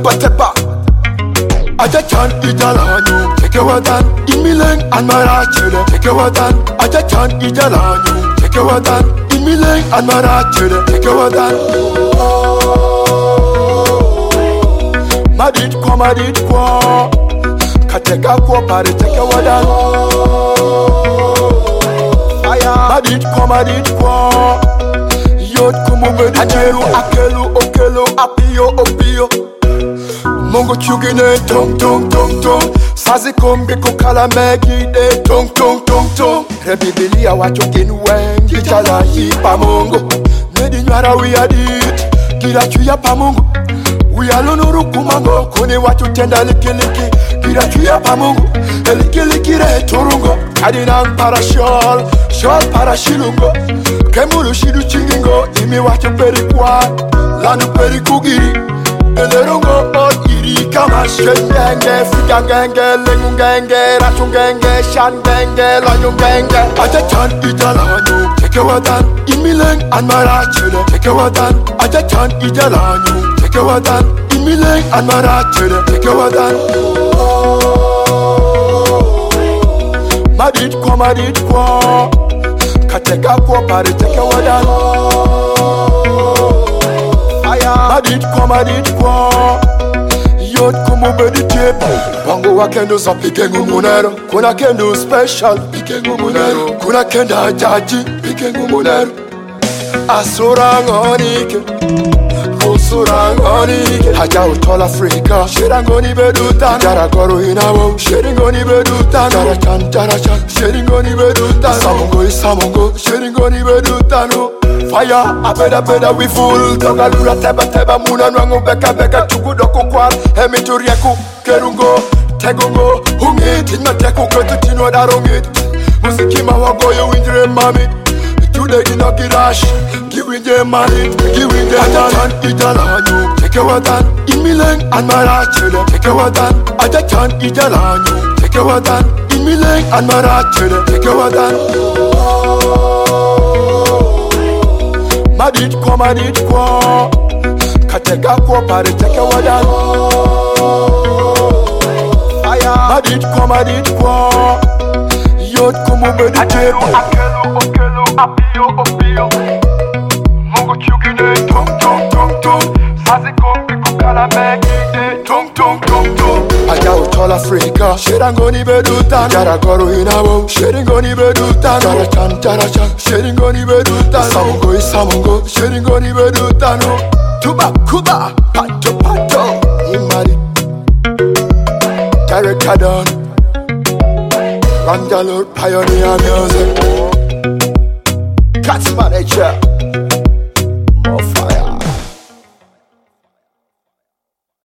tepa tepa. Aja chan ijalanyu, cheke watan. Imileng and marachele, cheke watan. Aja chan ijalanyu, cheke watan. Imileng and marachele, cheke watan. Madid kwa, kateka kwa pare cheke watan. Madid kwa, yot kumube ajeru akelu okelo apio opio. Mongo chugine tong tong tong tong. Sazi kombe kukala megi de tong tong tong tong. Rebibilia wachogin wengi chala hipa mongo. Nedi nywara we adit, kira chuya pa mongo. We alonuru kumango, kone watu tenda likiliki. Kira chuya pa mongo, elikiliki re turungo. Kadinang para shawl para shilungo. Kemuru shidu chingingo, imi watu perikwa. Lanu perikugiri, elerungo iri kama shengenge, fikangenge, lengungenge, ratungenge, shangenge, lanyungenge. Aja chan ijalanyu, cheke watan. Imileng and marachele, cheke watan. Aja chan ijalanyu, cheke watan. Imileng and marachele, cheke watan. Madid kwa, kateka kwa pare cheke watan. Madid kwa, yot kumube di tape. Bango wakendo za pike ngumunero. Kuna kendo special, pike ngumunero. Kuna kenda jaji, pike ngumunero. Asurang'onike, kusurang'onike. Haja utol Afrika, shirangoni bedutan. Jaragoro inawo, shiringoni bedutan. Jarachan, shiringoni bedutan. Isamongo, shiringoni bedutan. Fire, abeda we full. Togalura teba muna nwangu beka chukudoku kwal. Hemituriaku, kerungo, tegungo. Hungit, inmateku kwetu chino darungit. Musikima wagoyo windre mami. Today in a girash, giving them money, giving them money. Ijalanyu, cheke watan. Imileng and marachele, cheke watan. Aja chan ijalanyu, cheke watan. Imileng and marachele, cheke watan. Madid kwa, kateka kwa pare cheke watan. Madid kwa, yot kumube di tape. Okelo, apio, opio. Mongo chugine, tong tong tong tong. Sazi kombi kukala megi de tong tong tong tong. Aja utol Afrika, shirangoni bedutan. Jaragoro inawo, shiringoni bedutan. Jarachan, shiringoni bedutan. Isamongo, shiringoni bedutan. Tuba, kuba, pato, imari. Derek Cadon, Rangalore Pioneer Music.